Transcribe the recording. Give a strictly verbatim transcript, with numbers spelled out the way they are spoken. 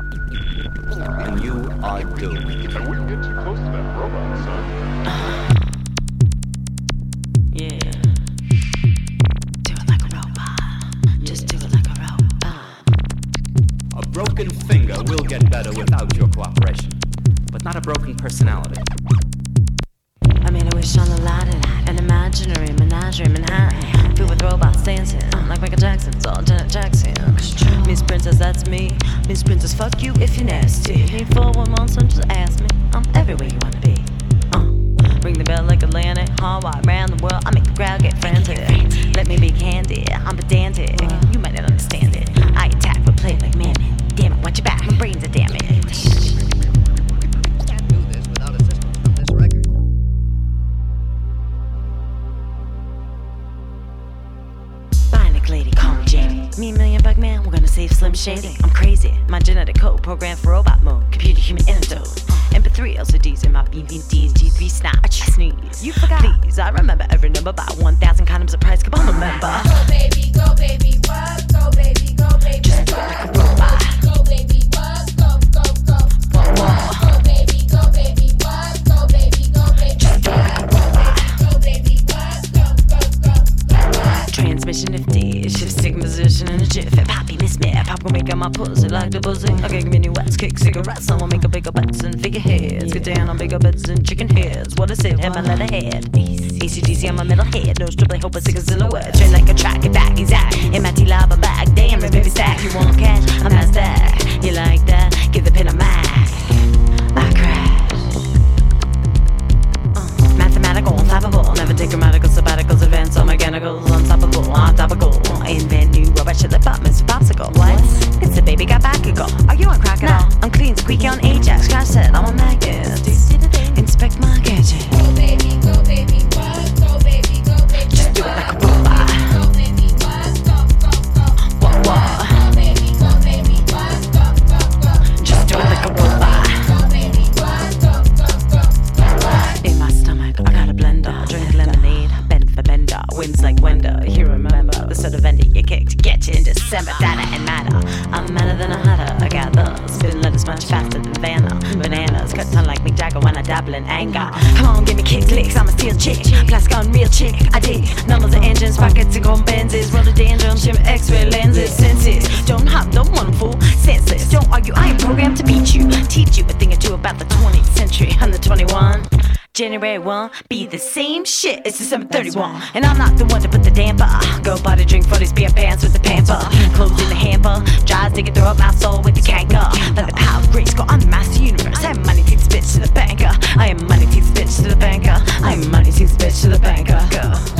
And you are doomed. I wouldn't get too close to that robot, son. Yeah. Do it like a robot. Just do it like a robot. A broken finger will get better without your cooperation, but not a broken personality. I made a wish on Aladdin, an imaginary menagerie in Manhattan, filled with robots dancing, like Michael Jackson's all Janet Jackson. Miss Princess, that's me. Miss Princess, fuck you if you're nasty. Need four one one, so just ask me. I'm everywhere you wanna be. Uh, ring the bell like Atlantic, hallway around the world. I make the crowd get frantic. Let me be candid, I'm pedantic. You might not understand it. I attack but play like man. Damn it, watch your back, my brains are damaged. Can't do this without assistance from this record. Bionic lady, call me Jamie. Me and Million Bug Man, we're gonna save Slim Shady. I'm crazy, my genetic code programmed for robot mode. Computer human antidote. M P three L C Ds in my B V Ds. G three snap, I sneeze. You forgot. Please, I remember every number by one thousand condoms of price. Come on, remember. Go baby, go baby, what? Go baby, go baby, Just do it like a robot. Go baby, what? Go, go, go. Whoa, whoa. Go baby, go baby, what? Go baby, go baby, Just do it like a robot. go baby, what? Go, go, go, go, what? Transmission nifty, shift stick position in a jiffy. Poppy miss me, pop gon' make out my pussy like the buzzing. Okay, give me new wets, kick cigarettes. Someone make a bigger bets and figureheads. Get down on bigger beds and chicken heads. What I said, have my letterhead. A C D C on my middle head. No strip, I hope I sick a silhouette. Train like a track, get back, exact. In my T-lava bag, damn it, baby stack. You want cash? I'm not stack. You like that? Give the pin a mag. I crash. Uh, mathematical, unflappable. Never take grammatical sabbaticals. Advanced on mechanicals, unstoppable, untopical. Invent new robot shit like Pop Mister Popsicle. What? It's the baby got back ago. Are you on crack at all? I'm clean, squeaky on Ajax. Crash set, I'm a magnet. Inspect my gadget. Go baby, go baby, what? Go baby, go baby, Just do it like a robot. Go baby, what? Go, go, go. Whoa, whoa. Go baby, go baby, what? Go, go, go. Just do it like a robot. Go baby, what? Go, go, go, go, what? In my stomach, I got a blender. Drink lemonade, bend for bender. Wins like Wender. You remember the sort of vendor you kicked to get you in December. Data and matter. I'm madder than a hatter. I got the spin letters much faster than Vanna. Bananas cut tongue like Mick Jagger when I dabble in anger. Come on, give me kicks, licks. I'm a steel chick. Plastic on real chick. I dig numbers and engines, pockets and gold Benzes. Rhododendron, shimmer X-ray lenses. Senses. Don't hop, don't want 'em fool. Senseless. Don't argue. I am programmed to beat you. Teach you a thing or two about the twentieth century. I'm the twenty-one. January first, be the same shit as December thirty-first. And I'm not the one to put the damper. Go buy the drink for these beer pants with the pamper. Clothes in the hamper, dries digging through up my soul with the canker. Let the power of grace go, I'm the master universe. I am money teeth bitch to the banker. I am money teeth bitch to the banker. I am money teeth bitch to the banker. Go.